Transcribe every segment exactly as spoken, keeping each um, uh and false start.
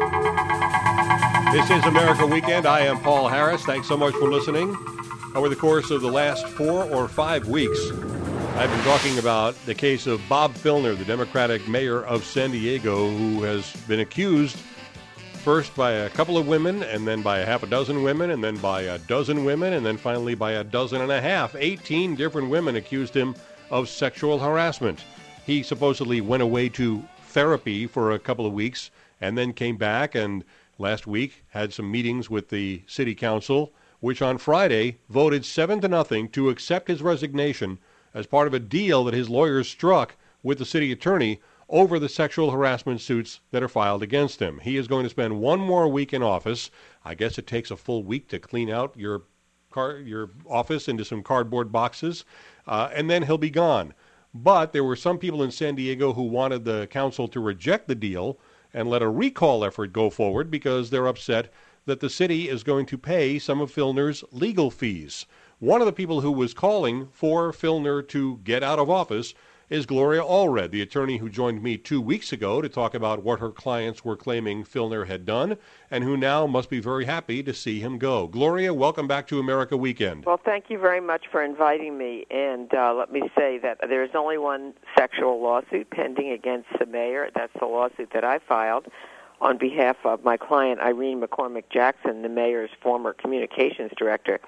This is America Weekend. I am Paul Harris. Thanks so much for listening. Over the course of the last four or five weeks, I've been talking about the case of Bob Filner, the Democratic mayor of San Diego, who has been accused first by a couple of women, and then by a half a dozen women, and then by a dozen women, and then finally by a dozen and a half. eighteen different women accused him of sexual harassment. He supposedly went away to therapy for a couple of weeks and then came back and last week had some meetings with the city council, which on Friday voted seven to nothing to accept his resignation as part of a deal that his lawyers struck with the city attorney over the sexual harassment suits that are filed against him. He is going to spend one more week in office. I guess it takes a full week to clean out your car, your office into some cardboard boxes, uh, and then he'll be gone. But there were some people in San Diego who wanted the council to reject the deal and let a recall effort go forward because they're upset that the city is going to pay some of Filner's legal fees. One of the people who was calling for Filner to get out of office is Gloria Allred, the attorney who joined me two weeks ago to talk about what her clients were claiming Filner had done, and who now must be very happy to see him go. Gloria, welcome back to America Weekend. Well, thank you very much for inviting me, and uh, let me say that there is only one sexual lawsuit pending against the mayor. That's the lawsuit that I filed on behalf of my client, Irene McCormick Jackson, the mayor's former communications director.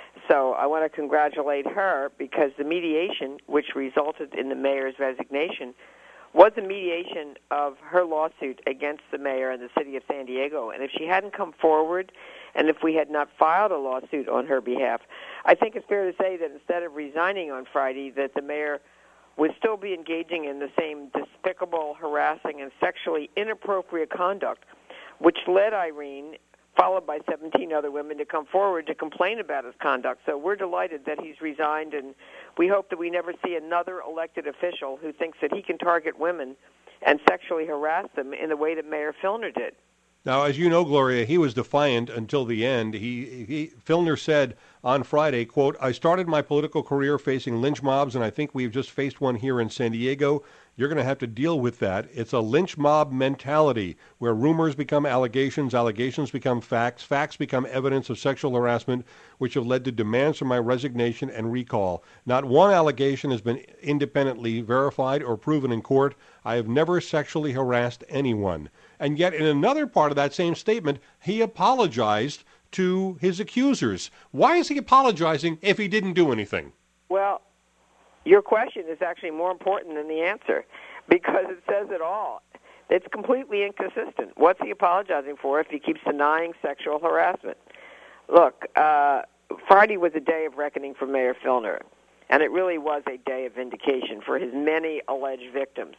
So I want to congratulate her because the mediation, which resulted in the mayor's resignation, was a mediation of her lawsuit against the mayor and the city of San Diego. And if she hadn't come forward and if we had not filed a lawsuit on her behalf, I think it's fair to say that instead of resigning on Friday, that the mayor would still be engaging in the same despicable, harassing, and sexually inappropriate conduct, which led Irene, followed by seventeen other women, to come forward to complain about his conduct. So we're delighted that he's resigned, and we hope that we never see another elected official who thinks that he can target women and sexually harass them in the way that Mayor Filner did. Now, as you know, Gloria, he was defiant until the end. He, he Filner said on Friday, quote, "I started my political career facing lynch mobs, and I think we've just faced one here in San Diego. You're going to have to deal with that. It's a lynch mob mentality where rumors become allegations, allegations become facts, facts become evidence of sexual harassment, which have led to demands for my resignation and recall. Not one allegation has been independently verified or proven in court. I have never sexually harassed anyone." And yet in another part of that same statement, he apologized to his accusers. Why is he apologizing if he didn't do anything? Well, your question is actually more important than the answer because it says it all. It's completely inconsistent. What's he apologizing for if he keeps denying sexual harassment? Look, uh, Friday was a day of reckoning for Mayor Filner, and it really was a day of vindication for his many alleged victims.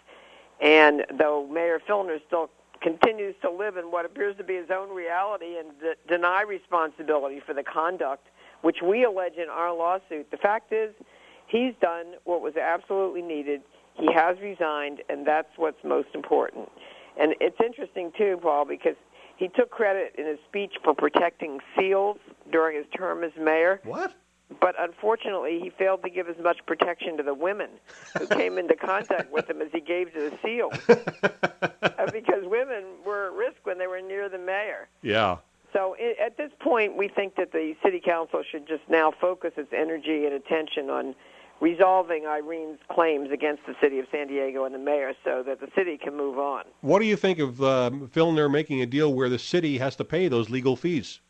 And though Mayor Filner still continues to live in what appears to be his own reality and de- deny responsibility for the conduct which we allege in our lawsuit, the fact is he's done what was absolutely needed. He has resigned, and that's what's most important. And it's interesting, too, Paul, because he took credit in his speech for protecting SEALs during his term as mayor. What? But unfortunately, he failed to give as much protection to the women who came into contact with him as he gave to the SEALs. Because women were at risk when they were near the mayor. Yeah. So at this point, we think that the city council should just now focus its energy and attention on resolving Irene's claims against the city of San Diego and the mayor so that the city can move on. What do you think of uh, Filner making a deal where the city has to pay those legal fees?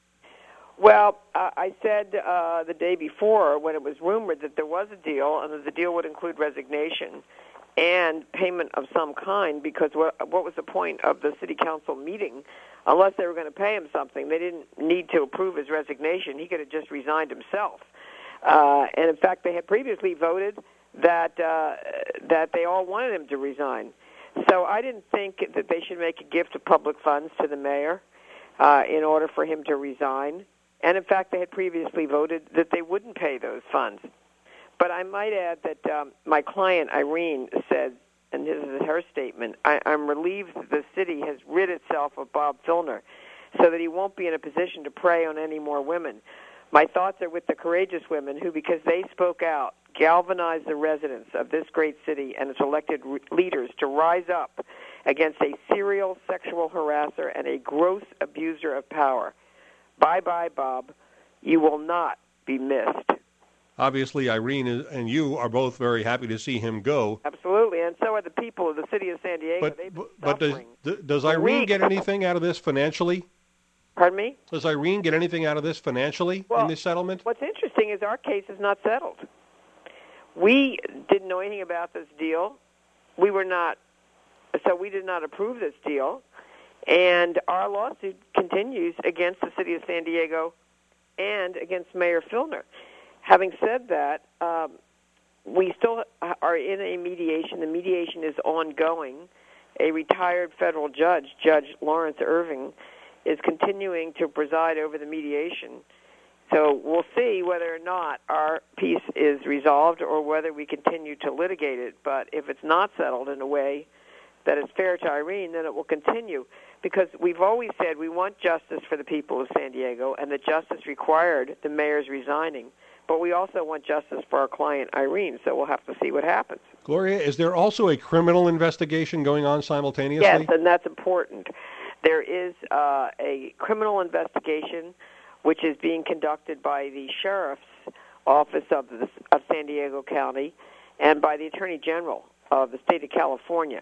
Well, uh, I said uh, the day before when it was rumored that there was a deal and that the deal would include resignation and payment of some kind, because what, what was the point of the city council meeting unless they were going to pay him something? They didn't need to approve his resignation. He could have just resigned himself. Uh, and, in fact, they had previously voted that uh, that they all wanted him to resign. So I didn't think that they should make a gift of public funds to the mayor uh, in order for him to resign. And, in fact, they had previously voted that they wouldn't pay those funds. But I might add that um, my client, Irene, said, and this is her statement, I, I'm relieved that the city has rid itself of Bob Filner so that he won't be in a position to prey on any more women. My thoughts are with the courageous women who, because they spoke out, galvanized the residents of this great city and its elected re- leaders to rise up against a serial sexual harasser and a gross abuser of power. Bye-bye, Bob. You will not be missed. Obviously, Irene and you are both very happy to see him go. Absolutely, and so are the people of the city of San Diego. But, They've been but does, suffering does for Irene weeks. get anything out of this financially? Pardon me? Does Irene get anything out of this financially well, in this settlement? What's interesting is our case is not settled. We didn't know anything about this deal. We were not, so we did not approve this deal. And our lawsuit continues against the city of San Diego and against Mayor Filner. Having said that, um, we still are in a mediation. The mediation is ongoing. A retired federal judge, Judge Lawrence Irving, is continuing to preside over the mediation. So we'll see whether or not our piece is resolved or whether we continue to litigate it. But if it's not settled in a way that is fair to Irene, then it will continue. Because we've always said we want justice for the people of San Diego, and that justice required the mayor's resigning. But we also want justice for our client, Irene, so we'll have to see what happens. Gloria, is there also a criminal investigation going on simultaneously? Yes, and that's important. There is uh, a criminal investigation which is being conducted by the Sheriff's Office of, the, of San Diego County and by the Attorney General of the state of California.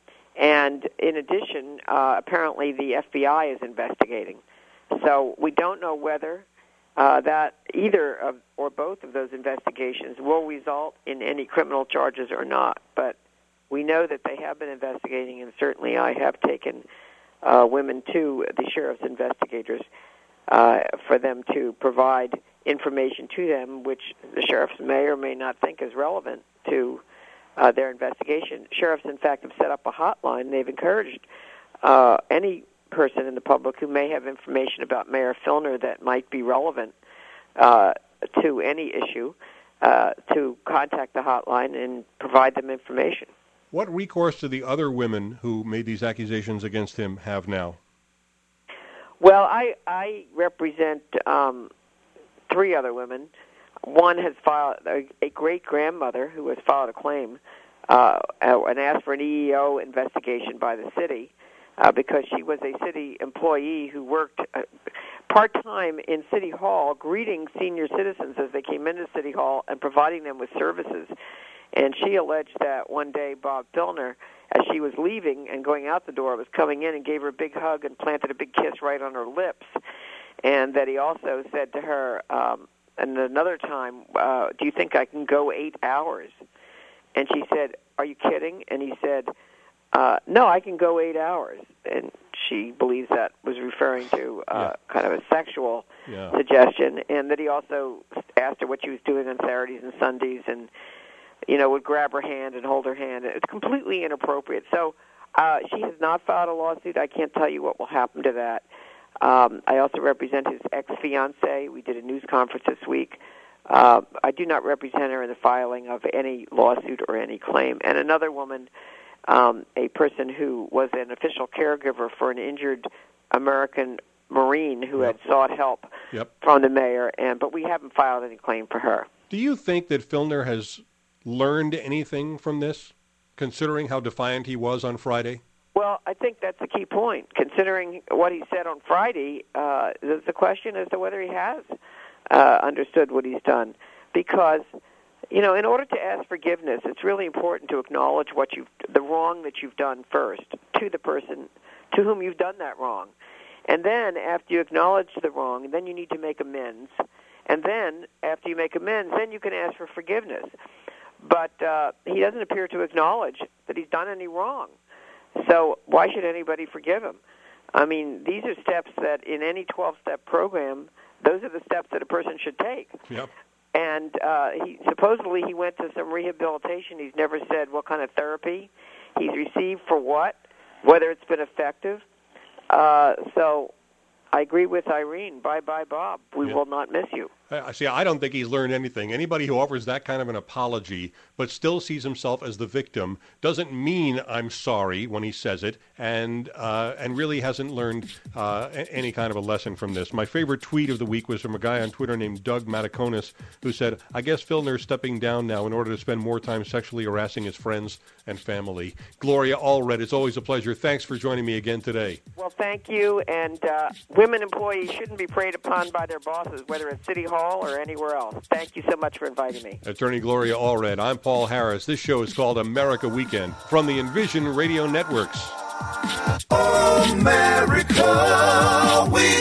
And in addition, uh, apparently the F B I is investigating. So we don't know whether uh, that either of, or both of those investigations will result in any criminal charges or not. But we know that they have been investigating, and certainly I have taken uh, women to the sheriff's investigators uh, for them to provide information to them, which the sheriffs may or may not think is relevant to Uh, their investigation. Sheriffs, in fact, have set up a hotline. They've encouraged uh, any person in the public who may have information about Mayor Filner that might be relevant uh, to any issue uh, to contact the hotline and provide them information. What recourse do the other women who made these accusations against him have now? Well, I, I represent um, three other women. One has filed, a, a great-grandmother who has filed a claim uh, and asked for an E E O investigation by the city uh, because she was a city employee who worked uh, part-time in City Hall greeting senior citizens as they came into City Hall and providing them with services. And she alleged that one day Bob Filner, as she was leaving and going out the door, was coming in and gave her a big hug and planted a big kiss right on her lips. And that he also said to her, um, and another time, uh, do you think I can go eight hours? And she said, are you kidding? And he said, uh, no, I can go eight hours. And she believes that was referring to uh, yeah. kind of a sexual yeah. suggestion, and that he also asked her what she was doing on Saturdays and Sundays and, you know, would grab her hand and hold her hand. It's completely inappropriate. So uh, she has not filed a lawsuit. I can't tell you what will happen to that. Um, I also represent his ex-fiancée. We did a news conference this week. Uh, I do not represent her in the filing of any lawsuit or any claim. And another woman, um, a person who was an official caregiver for an injured American Marine who yep. had sought help yep. from the mayor, and but we haven't filed any claim for her. Do you think that Filner has learned anything from this, considering how defiant he was on Friday? Well, I think that's a key point. Considering what he said on Friday, uh, there's a question as to whether he has uh, understood what he's done. Because, you know, in order to ask forgiveness, it's really important to acknowledge what you've, the wrong that you've done first to the person to whom you've done that wrong. And then after you acknowledge the wrong, then you need to make amends. And then after you make amends, then you can ask for forgiveness. But uh, he doesn't appear to acknowledge that he's done any wrong. So why should anybody forgive him? I mean, these are steps that in any twelve-step program, those are the steps that a person should take. Yep. And uh, he supposedly he went to some rehabilitation. He's never said what kind of therapy he's received for what, whether it's been effective. Uh, so I agree with Irene. Bye-bye, Bob. We yep. will not miss you. I see. I don't think he's learned anything. Anybody who offers that kind of an apology but still sees himself as the victim doesn't mean I'm sorry when he says it, and uh, and really hasn't learned uh, any kind of a lesson from this. My favorite tweet of the week was from a guy on Twitter named Doug Mataconis, who said, "I guess Filner's stepping down now in order to spend more time sexually harassing his friends and family." Gloria Allred, it's always a pleasure. Thanks for joining me again today. Well, thank you. And uh, women employees shouldn't be preyed upon by their bosses, whether at City Hall or anywhere else. Thank you so much for inviting me. Attorney Gloria Allred. I'm Paul Harris. This show is called America Weekend from the Envision Radio Networks. America Weekend.